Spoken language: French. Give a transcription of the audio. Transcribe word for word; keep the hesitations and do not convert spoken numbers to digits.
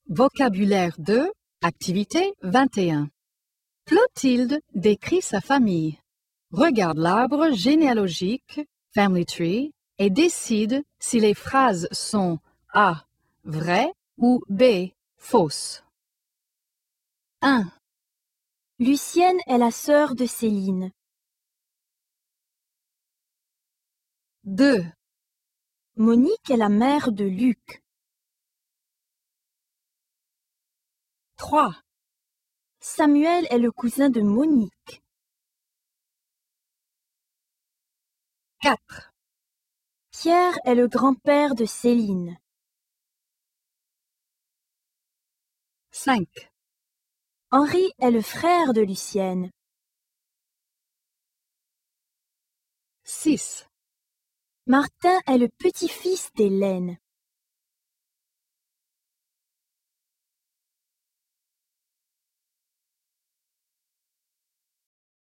Vocabulaire deux, activité vingt et un. Clotilde décrit sa famille. Regarde l'arbre généalogique, family tree, et décide si les phrases sont A, vraies ou B, fausses. un. Lucienne est la sœur de Céline. deux. Monique est la mère de Luc. trois. Samuel est le cousin de Monique. quatre. Pierre est le grand-père de Céline. cinq. Henri est le frère de Lucienne. six. Martin est le petit-fils d'Hélène.